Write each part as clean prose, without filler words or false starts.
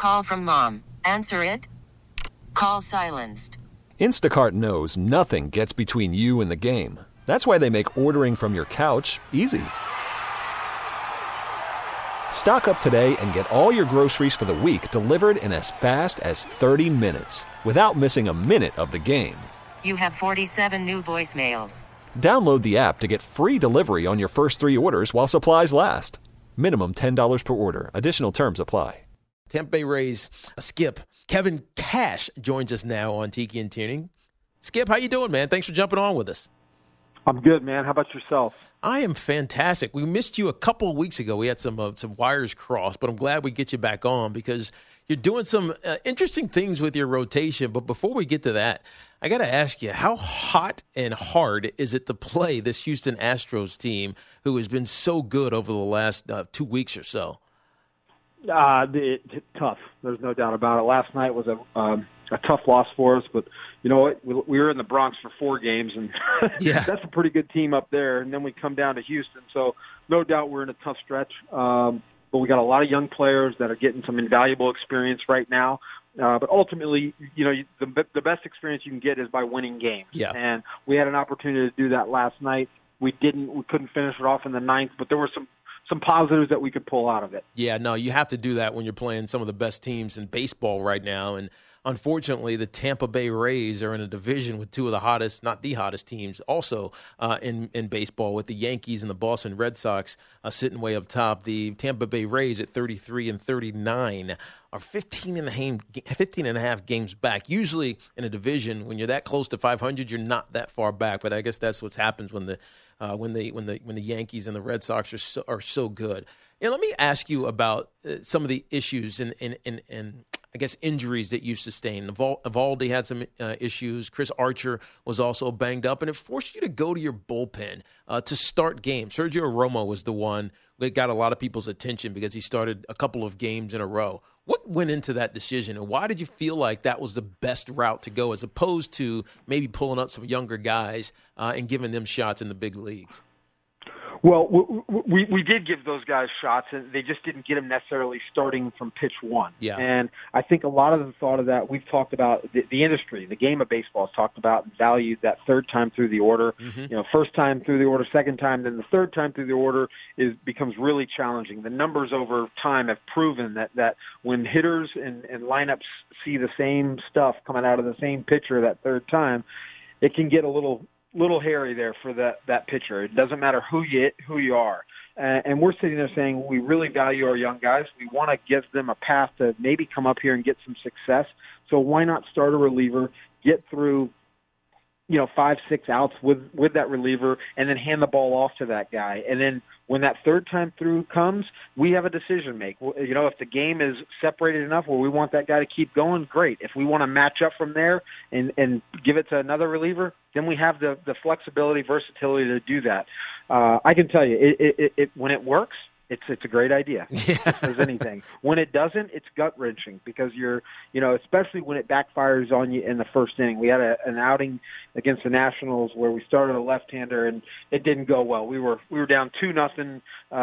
Call from mom. Answer it. Call silenced. Instacart knows nothing gets between you and the game. That's why they make ordering from your couch easy. Stock up today and get all your groceries for the week delivered in as fast as 30 minutes without missing a minute of the game. You have 47 new voicemails. Download the app to get free delivery on your first 3 orders while supplies last. Minimum $10 per order. Additional terms apply. Tampa Bay Rays Skip Kevin Cash joins us now on Tiki and Tuning. Skip, how you doing, man? Thanks for jumping on with us. I'm good, man. How about yourself? I am fantastic. We missed you a couple of weeks ago. We had some wires crossed, but I'm glad we get you back on because you're doing some interesting things with your rotation. But before we get to that, I got to ask you, how hot and hard is it to play this Houston Astros team who has been so good over the last 2 weeks or so? Tough. There's no doubt about it. Last night was a tough loss for us, but you know what? We were in the Bronx for 4 games, and yeah. That's a pretty good team up there. And then we come down to Houston, so no doubt we're in a tough stretch. But we got a lot of young players that are getting some invaluable experience right now. But ultimately, you know, the best experience you can get is by winning games. Yeah. And we had an opportunity to do that last night. We couldn't finish it off in the 9th, but there were some positives that we could pull out of it. Yeah, no, you have to do that when you're playing some of the best teams in baseball right now. And unfortunately, the Tampa Bay Rays are in a division with 2 of the hottest, not the hottest teams, also in baseball, with the Yankees and the Boston Red Sox sitting way up top. The Tampa Bay Rays at 33 and 39 are 15 and a half games back. Usually in a division, when you're that close to 500, you're not that far back. But I guess that's what happens when the Yankees and the Red Sox are so good. And let me ask you about some of the issues and I guess injuries that you sustained. Evaldi had some issues. Chris Archer was also banged up, and it forced you to go to your bullpen to start games. Sergio Romo was the one that got a lot of people's attention because he started a couple of games in a row. What went into that decision, and why did you feel like that was the best route to go as opposed to maybe pulling up some younger guys and giving them shots in the big leagues? Well, we did give those guys shots, and they just didn't get them necessarily starting from pitch 1. Yeah. And I think a lot of the thought of that, we've talked about the industry, the game of baseball has talked about and valued that third time through the order. Mm-hmm. You know, first time through the order, second time, then the third time through the order becomes really challenging. The numbers over time have proven that when hitters and lineups see the same stuff coming out of the same pitcher that third time, it can get a little hairy there for that pitcher. It doesn't matter who you are. And we're sitting there saying we really value our young guys. We want to give them a path to maybe come up here and get some success. So why not start a reliever, get through, 5-6 outs with that reliever, and then hand the ball off to that guy. And then when that third time through comes, we have a decision to make. If the game is separated enough where we want that guy to keep going, great. If we want to match up from there and give it to another reliever, then we have the flexibility, versatility to do that. I can tell you, it when it works, it's a great idea. Yeah. If there's anything. When it doesn't, it's gut-wrenching because especially when it backfires on you in the first inning. We had an outing against the Nationals where we started a left-hander and it didn't go well. We were down 2-0,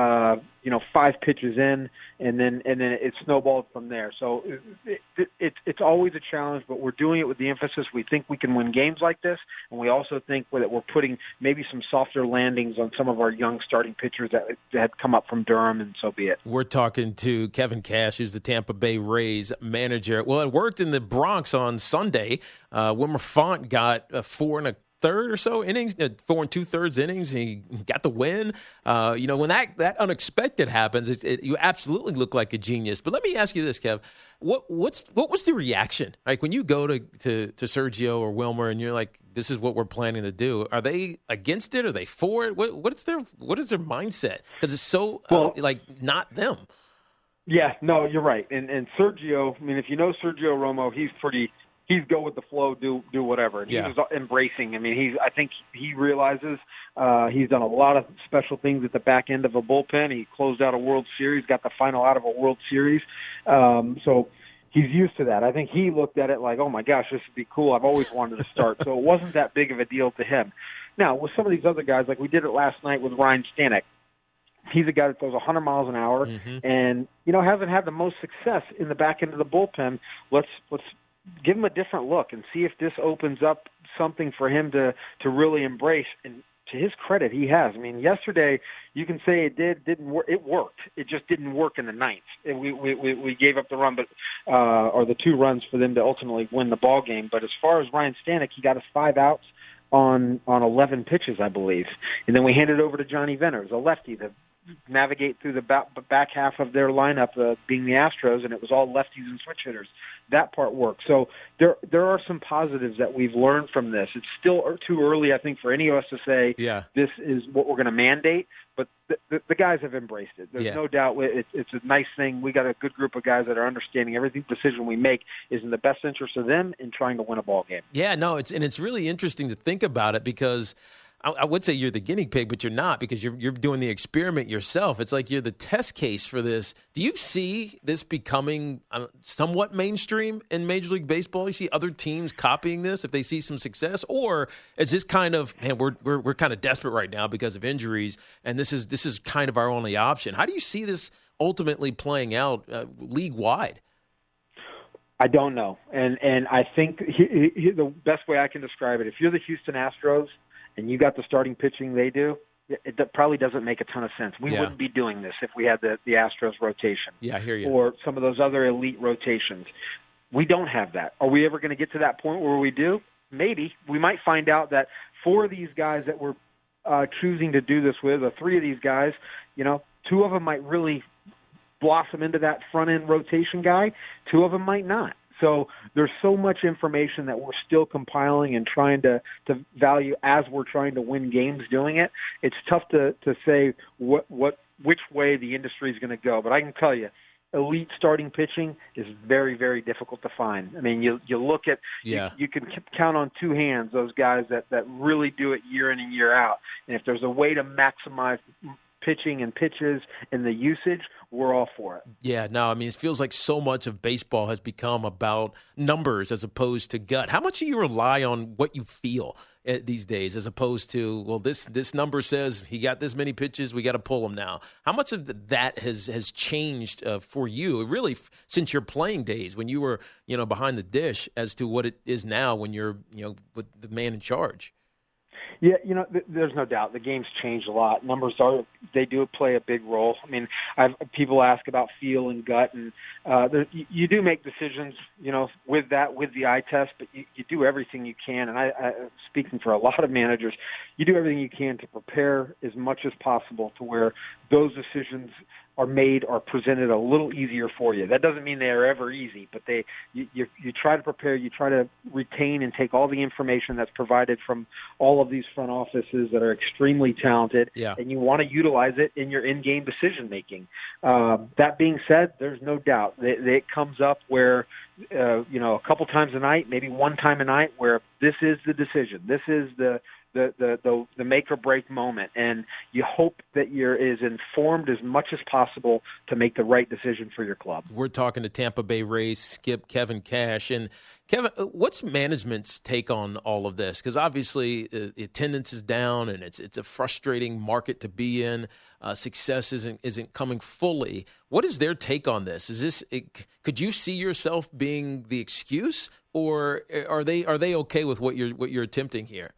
5 pitches in, and then it snowballed from there. So it's always a challenge, but we're doing it with the emphasis. We think we can win games like this, and we also think that we're putting maybe some softer landings on some of our young starting pitchers that had come up from Durham, and so be it. We're talking to Kevin Cash, who's the Tampa Bay Rays manager. Well, it worked in the Bronx on Sunday. Wilmer Font got 4 1/3 or so innings, 4 2/3 innings. He got the win. When that unexpected happens, you absolutely look like a genius. But let me ask you this, Kev. What was the reaction? Like when you go to Sergio or Wilmer and you're like, this is what we're planning to do. Are they against it? Are they for it? What is their mindset? Because it's so not them. Yeah, no, you're right. And Sergio, I mean, if you know Sergio Romo, he's go with the flow, do whatever. And he was embracing. I mean, I think he realizes he's done a lot of special things at the back end of a bullpen. He closed out a World Series, got the final out of a World Series. So he's used to that. I think he looked at it like, oh my gosh, this would be cool. I've always wanted to start. So it wasn't that big of a deal to him. Now, with some of these other guys, like we did it last night with Ryan Stanek, he's a guy that throws 100 miles an hour and, hasn't had the most success in the back end of the bullpen. Let's give him a different look and see if this opens up something for him to really embrace. And to his credit, he has. I mean, yesterday you can say it didn't work. It worked. It just didn't work in the ninth. We gave up the run, or the 2 runs for them to ultimately win the ball game. But as far as Ryan Stanek, he got us 5 outs on 11 pitches, I believe, and then we handed it over to Johnny Venters, a lefty, to navigate through the back half of their lineup, being the Astros, and it was all lefties and switch hitters. That part worked. So there are some positives that we've learned from this. It's still too early, I think, for any of us to say this is what we're going to mandate, but the guys have embraced it. There's no doubt it's a nice thing. We got a good group of guys that are understanding every decision we make is in the best interest of them in trying to win a ball game. Yeah, no, it's really interesting to think about it because I would say you're the guinea pig, but you're not because you're doing the experiment yourself. It's like you're the test case for this. Do you see this becoming somewhat mainstream in Major League Baseball? You see other teams copying this if they see some success, or is this kind of, man, we're kind of desperate right now because of injuries, and this is kind of our only option? How do you see this ultimately playing out league wide? I don't know, and I think the best way I can describe it, if you're the Houston Astros and you got the starting pitching they do, it probably doesn't make a ton of sense. We wouldn't be doing this if we had the Astros rotation. Yeah, I hear you. Or some of those other elite rotations. We don't have that. Are we ever going to get to that point where we do? Maybe. We might find out that 4 of these guys that we're choosing to do this with, or 3 of these guys, 2 of them might really blossom into that front-end rotation guy. 2 of them might not. So there's so much information that we're still compiling and trying to value as we're trying to win games doing it. It's tough to say which way the industry is going to go. But I can tell you, elite starting pitching is very, very difficult to find. I mean, you look at you can count on 2 hands those guys that really do it year in and year out. And if there's a way to maximize pitching and pitches and the usage, we're all for it. Yeah, no, I mean, it feels like so much of baseball has become about numbers as opposed to gut. How much do you rely on what you feel these days as opposed to, well, this number says he got this many pitches, we got to pull him now? How much of that has changed for you, really, since your playing days when you were, behind the dish as to what it is now when you're, with the man in charge? Yeah, there's no doubt the game's changed a lot. Numbers they do play a big role. I mean, people ask about feel and gut, and you do make decisions, with the eye test, but you do everything you can. And I speaking for a lot of managers, you do everything you can to prepare as much as possible to where those decisions are made or presented a little easier for you. That doesn't mean they are ever easy, but you try to prepare, you try to retain and take all the information that's provided from all of these front offices that are extremely talented, and you want to utilize it in your in-game decision-making. That being said, there's no doubt that it comes up where, a couple times a night, maybe one time a night, where this is the decision. This is the make or break moment, and you hope that you're as informed as much as possible to make the right decision for your club. We're talking to Tampa Bay Rays skip Kevin Cash. And Kevin, what's management's take on all of this? Because obviously the attendance is down, and it's a frustrating market to be in. Success isn't coming fully. What is their take on this? Could you see yourself being the excuse, or are they okay with what you're attempting here?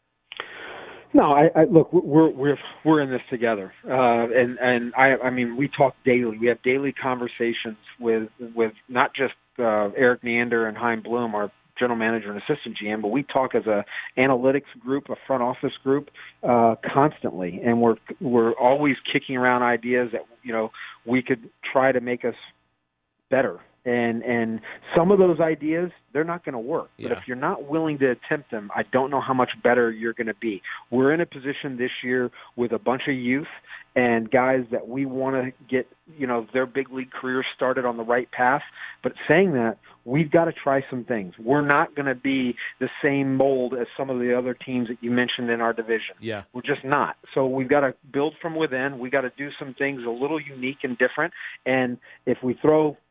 No, I look, we're in this together, and I mean, we talk daily. We have daily conversations with not just Eric Neander and Chaim Bloom, our general manager and assistant GM, but we talk as a analytics group, a front office group, constantly, and we're always kicking around ideas that we could try to make us better. And some of those ideas, they're not going to work. But if you're not willing to attempt them, I don't know how much better you're going to be. We're in a position this year with a bunch of youth and guys that we want to get, their big league careers started on the right path. But saying that, we've got to try some things. We're not going to be the same mold as some of the other teams that you mentioned in our division. Yeah. We're just not. So we've got to build from within. We've got to do some things a little unique and different. And if we throw,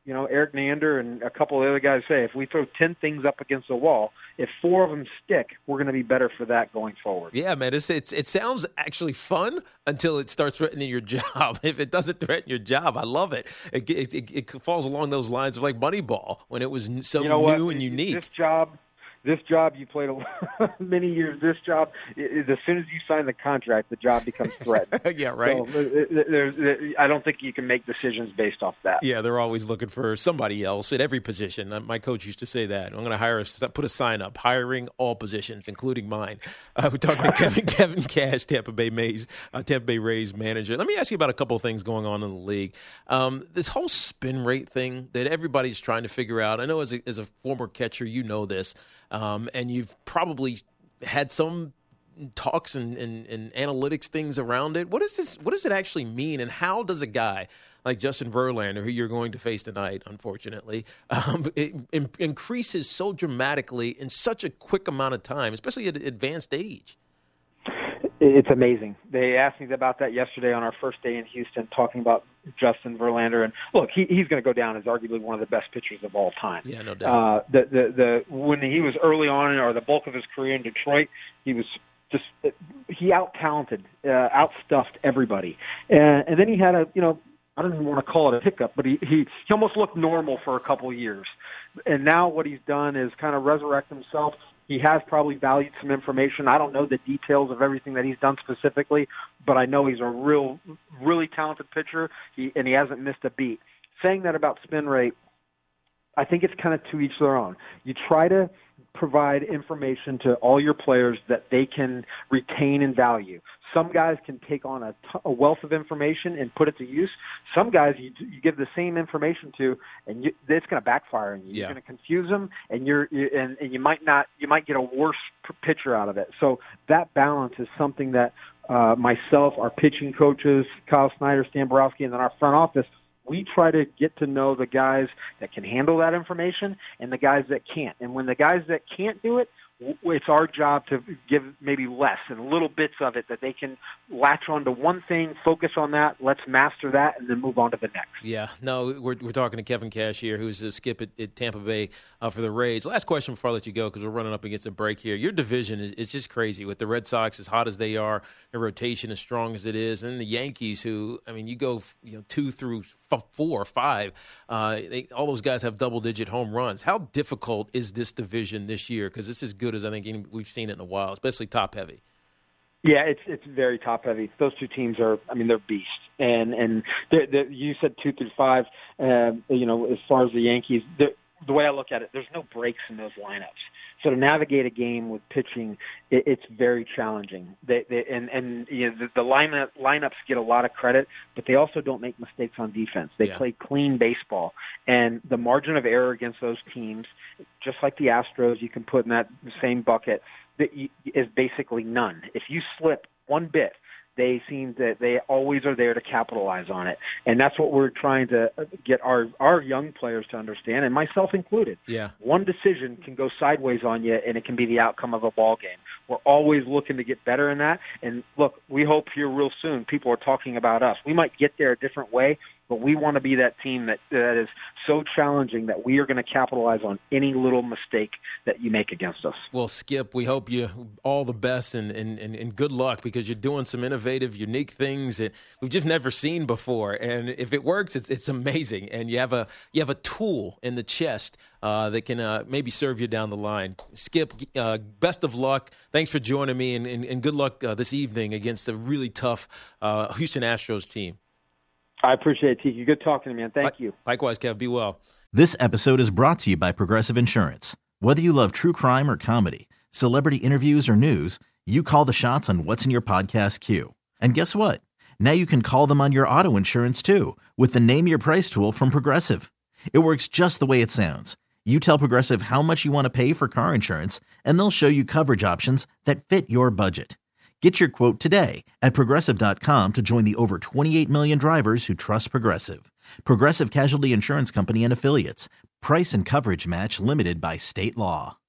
Eric Neander and a couple of the other guys say, if we throw 10 things up against the wall, if 4 of them stick, we're going to be better for that going forward. Yeah, man, it sounds actually fun until it starts threatening your job. If it doesn't threaten your job, I love it. It falls along those lines of like Moneyball when it was so new and unique. This job you played many years. This job, as soon as you sign the contract, the job becomes threatened. Yeah, right. So I don't think you can make decisions based off that. Yeah, they're always looking for somebody else at every position. My coach used to say that. I'm going to put a sign up, hiring all positions, including mine. We're talking to Kevin Cash, Tampa Bay Rays manager. Let me ask you about a couple of things going on in the league. This whole spin rate thing that everybody's trying to figure out. I know as a former catcher, you know this. And you've probably had some talks and analytics things around it. What does it actually mean, and how does a guy like Justin Verlander, who you're going to face tonight, unfortunately, it increases so dramatically in such a quick amount of time, especially at advanced age? It's amazing. They asked me about that yesterday on our first day in Houston, talking about Justin Verlander. And look, he's going to go down as arguably one of the best pitchers of all time. Yeah, no doubt. When he was early on, or the bulk of his career in Detroit, he out-talented, out-stuffed everybody. And then he had I don't even want to call it a hiccup, but he almost looked normal for a couple of years. And now what he's done is kind of resurrect himself. He has probably valued some information. I don't know the details of everything that he's done specifically, but I know he's a really talented pitcher, and he hasn't missed a beat. Saying that about spin rate, I think it's kind of to each their own. You try to provide information to all your players that they can retain and value. Some guys can take on a wealth of information and put it to use. Some guys you give the same information to, and it's going to backfire on you. Yeah. You're going to confuse them, and you might get a worse pitcher out of it. So that balance is something that myself, our pitching coaches, Kyle Snyder, Stan Borowski, and then our front office, we try to get to know the guys that can handle that information and the guys that can't. And when the guys that can't do it, it's our job to give maybe less and little bits of it that they can latch on to one thing, focus on that, let's master that, and then move on to the next. Yeah, no, we're talking to Kevin Cash here, who's a skip at Tampa Bay for the Rays. Last question before I let you go, because we're running up against a break here. Your division is just crazy with the Red Sox as hot as they are, their rotation as strong as it is, and the Yankees, who, I mean, you go 2 through 4 or 5, all those guys have double-digit home runs. How difficult is this division this year? Because it's as good as I think we've seen it in a while, especially top-heavy. Yeah, it's very top-heavy. Those two teams they're beasts. And you said 2 through 5, as far as the Yankees, the way I look at it, there's no breaks in those lineups. So to navigate a game with pitching, it's very challenging. The lineups get a lot of credit, but they also don't make mistakes on defense. They play clean baseball, and the margin of error against those teams, just like the Astros, you can put in that same bucket, is basically none. If you slip one bit, they seem that they always are there to capitalize on it. And that's what we're trying to get our young players to understand, and myself included. Yeah. One decision can go sideways on you, and it can be the outcome of a ball game. We're always looking to get better in that. And, look, we hope here real soon people are talking about us. We might get there a different way, but we want to be that team that is so challenging that we are going to capitalize on any little mistake that you make against us. Well, Skip, we hope you all the best and good luck, because you're doing some innovative, unique things that we've just never seen before. And if it works, it's amazing. And you have a tool in the chest that can maybe serve you down the line. Skip, best of luck. Thanks for joining me, and good luck this evening against a really tough Houston Astros team. I appreciate it, Tiki. Good talking to you, man. Thank you. Likewise, Kev. Be well. This episode is brought to you by Progressive Insurance. Whether you love true crime or comedy, celebrity interviews or news, you call the shots on what's in your podcast queue. And guess what? Now you can call them on your auto insurance too, with the Name Your Price tool from Progressive. It works just the way it sounds. You tell Progressive how much you want to pay for car insurance, and they'll show you coverage options that fit your budget. Get your quote today at Progressive.com to join the over 28 million drivers who trust Progressive. Progressive Casualty Insurance Company and Affiliates. Price and coverage match limited by state law.